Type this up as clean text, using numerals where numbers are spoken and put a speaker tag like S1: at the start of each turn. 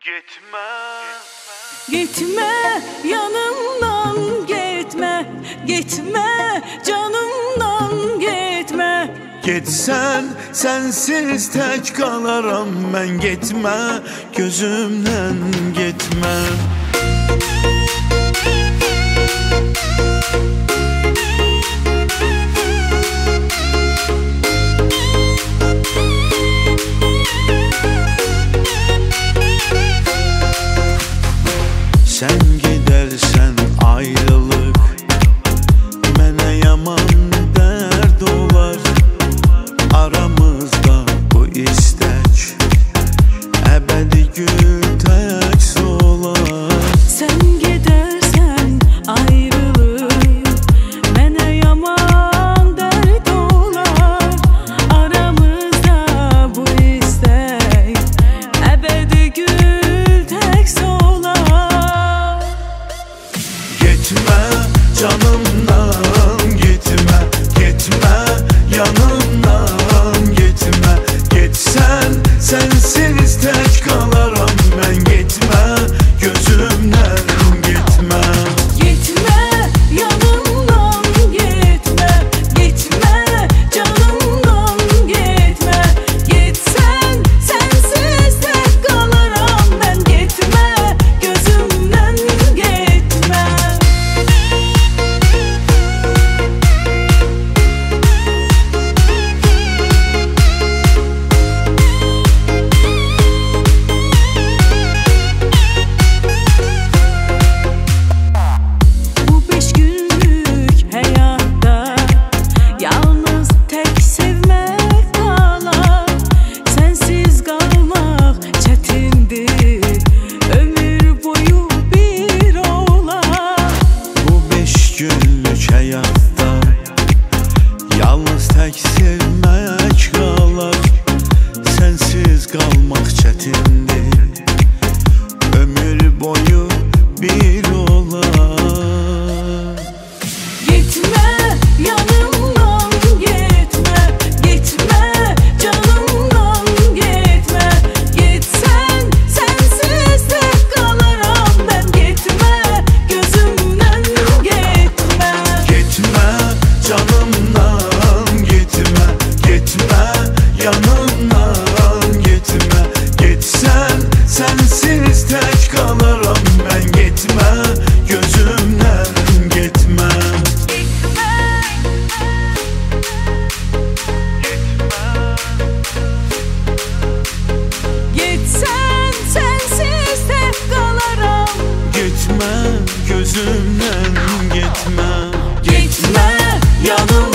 S1: Gitme,
S2: Gitme yanımdan gitme, gitme canımdan gitme.
S3: Gitsen sensiz tek kalaram ben, gitme gözümden gitme. Sen gidersen ayrılık mənə yaman dərd olar. Aramızda bu istək əbədi gül tək solar.
S2: Sen gidersen ayrılık mənə yaman dert olar. Aramızda bu istek ebedi gül tek solar.
S3: Gitme canımdan gitme, gitme yanımdan gitme. Gitsen sensiz tek kalaram ben, gitme gözümden gitme.
S2: Gitme yanımdan gitme, gitme canımdan gitme. Gitsen sensiz tek kalaram ben, gitme gözümden gitme. Bu 5 günlük hayatta yalnız tek sevmek kalar. Sensiz kalmak çetindir, ömür boyu bir olar.
S3: Bu 5 günlük hayatta yalnız tek sevmek kalar. Sensiz kalmak çetindir, ömür boyu bir olar.
S2: Gitme yanımdan gitme, gitme canımdan gitme. Gitsen sensiz tek kalaram ben, gitme gözümden gitme.
S3: Gitme canımdan gitme, gitme yanımdan gitme. Gitsen sensiz tek kalaram ben, gitme gözümden gitme.
S2: Gitsen sensiz tek kalaram.
S3: Gitme gözümden gitme.
S2: Gitme yanımdan